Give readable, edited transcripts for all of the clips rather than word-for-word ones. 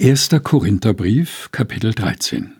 1. Korintherbrief, Kapitel 13.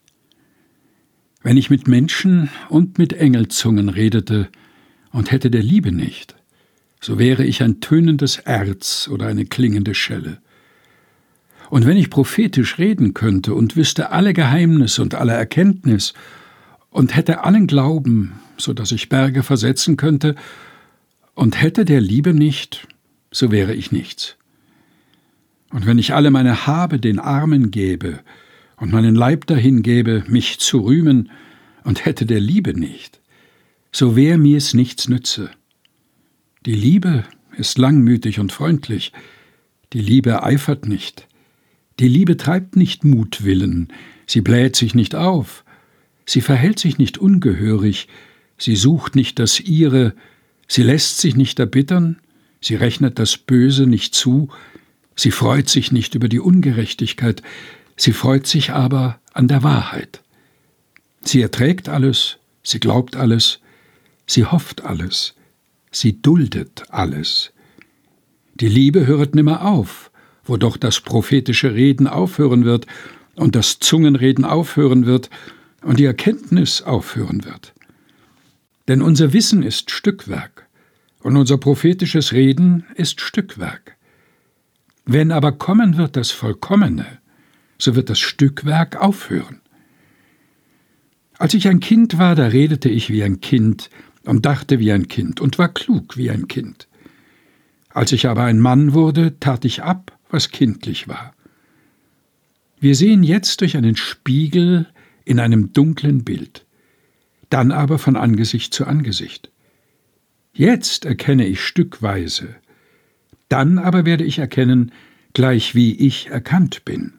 Wenn ich mit Menschen und mit Engelzungen redete und hätte der Liebe nicht, so wäre ich ein tönendes Erz oder eine klingende Schelle. Und wenn ich prophetisch reden könnte und wüsste alle Geheimnisse und alle Erkenntnis und hätte allen Glauben, so dass ich Berge versetzen könnte, und hätte der Liebe nicht, so wäre ich nichts. Und wenn ich alle meine Habe den Armen gäbe und meinen Leib dahin gäbe, mich zu rühmen, und hätte der Liebe nicht, so wär mir's nichts nütze. Die Liebe ist langmütig und freundlich, die Liebe eifert nicht, die Liebe treibt nicht Mutwillen, sie bläht sich nicht auf, sie verhält sich nicht ungehörig, sie sucht nicht das Ihre, sie lässt sich nicht erbittern, sie rechnet das Böse nicht zu, sie freut sich nicht über die Ungerechtigkeit, sie freut sich aber an der Wahrheit. Sie erträgt alles, sie glaubt alles, sie hofft alles, sie duldet alles. Die Liebe höret nimmer auf, wo doch das prophetische Reden aufhören wird und das Zungenreden aufhören wird und die Erkenntnis aufhören wird. Denn unser Wissen ist Stückwerk und unser prophetisches Reden ist Stückwerk. Wenn aber kommen wird das Vollkommene, so wird das Stückwerk aufhören. Als ich ein Kind war, da redete ich wie ein Kind und dachte wie ein Kind und war klug wie ein Kind. Als ich aber ein Mann wurde, tat ich ab, was kindlich war. Wir sehen jetzt durch einen Spiegel in einem dunklen Bild, dann aber von Angesicht zu Angesicht. Jetzt erkenne ich stückweise, dann aber werde ich erkennen, gleich wie ich erkannt bin.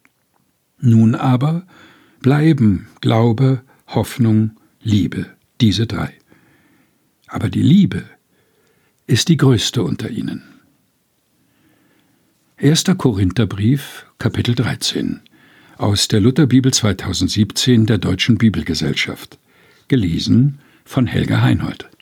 Nun aber bleiben Glaube, Hoffnung, Liebe, diese drei. Aber die Liebe ist die größte unter ihnen. 1. Korintherbrief, Kapitel 13, aus der Lutherbibel 2017 der Deutschen Bibelgesellschaft, gelesen von Helga Heinold.